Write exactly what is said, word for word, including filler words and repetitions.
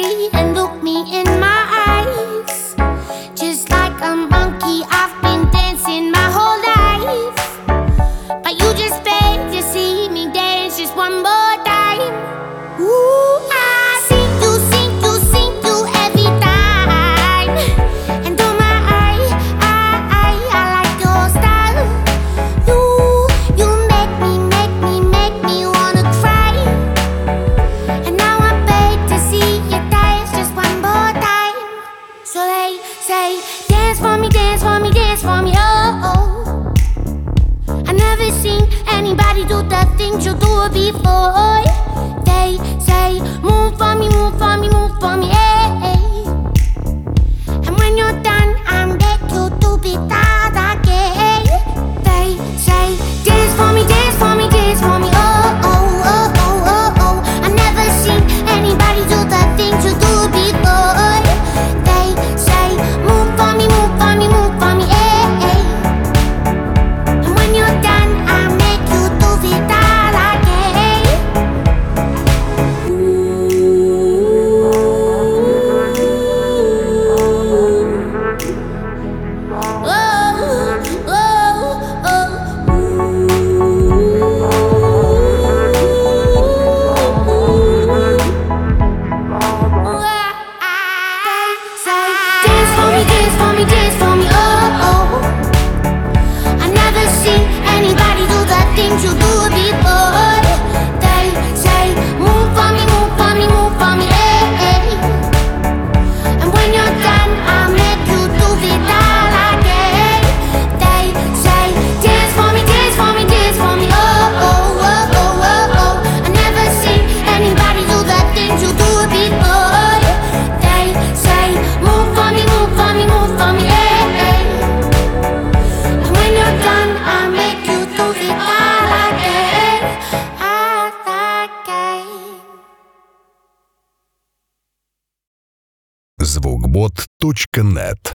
me and look me in my eyes. Just like a monkey, I've been dancing my whole life, but you just beg to see me dance just one more time. Ooh, I see you, see you, see you every time. And oh my, I, I, I, I like your style. You, you make me, make me, make me wanna cry. And now I beg to see you dance just one more time. So they say, dance for me, dance for me, dance for me, oh, oh. I never seen anybody do the things you do before. They say, move for me, move for me, move for me, hey, hey. And when you're done, I beg you to be that again. They say, dance for me, dance for me, dance for me, oh, oh, oh, oh, oh, oh. I never seen anybody do the things you do before. They say, move for me, move for me, move for me, hey, hey. And when you're done, I make you do it all again. Oh, oh, say, dance for me, dance for me, dance for me, oh, oh. I never seen anybody do the things you do before. They say, move for me, move for me, move for me, hey, hey. And when you're done, I'll make you do it all again. They say, dance for me, dance for me, dance for me, oh, oh, oh, oh, oh, oh. I never seen anybody do the things you do before. They say, move for me, move for me, move for me, hey, hey. And when you're done, I'll make you do it all again, all again. звукбот точка нет